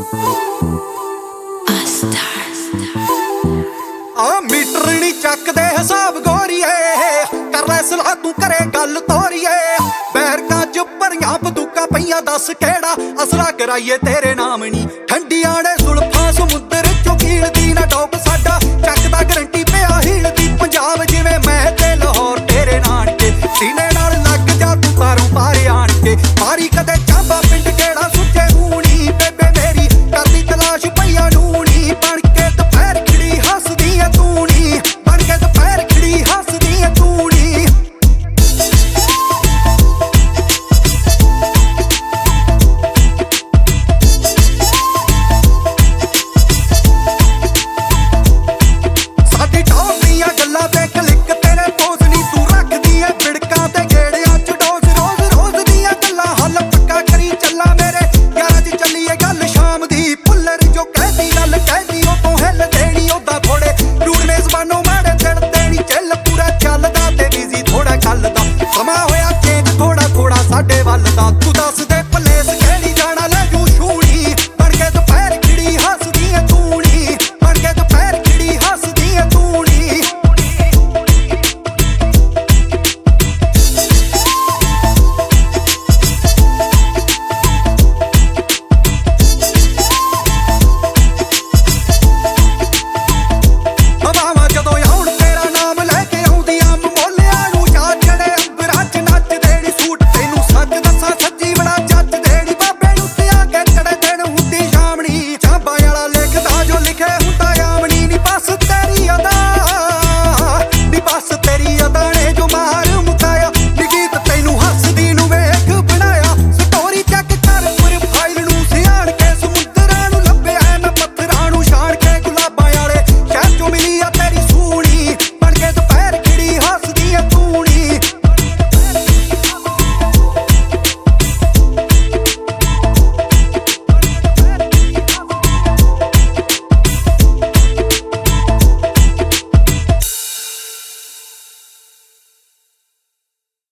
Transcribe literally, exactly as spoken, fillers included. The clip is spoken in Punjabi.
ਆ ਮੀਟਰ ਨੀ ਚੱਕਦੇ ਹਿਸਾਬ ਗੋਰੀਏ, ਕਰ ਲੈ ਸਲਾਹ ਤੂੰ ਕਰੇ ਗੱਲ ਤੋਰੀਏ। ਬੈਰਕਾਂ ਚ ਭਰੀਆਂ ਬੰਦੂਕਾਂ ਪਈਆਂ, ਦੱਸ ਕਿਹੜਾ ਅਸਲਾ ਕਰਾਈਏ ਤੇਰੇ ਨਾਮ ਨੀ। ਠੰਡੀਆਂ ਨੇ ਸੁਲਫਾਂ ਸਮੁੰਦਰ ਚੋਂ ਕੀਲਦੀ ਨਾ ਡੋਬ ਸਾਡਾ, ਚੱਕਦਾ ਗਰੰਟੀ ਪਿਆ ਹੀਲਦੀ ਪੰਜਾਬ ਜਿਵੇਂ ਮੈਂ ਤੇ ਲਾਹੌਰ ਤੇਰੇ ਨਾਨਕੇ। ਸੀਨੇ ਨਾਲ ਲੱਗ ਜਾ ਤੂੰ ਪਾਰੋਂ ਪਾਰ ਆਣ ਕੇ, ਮਾਰੀ ਕਦੇ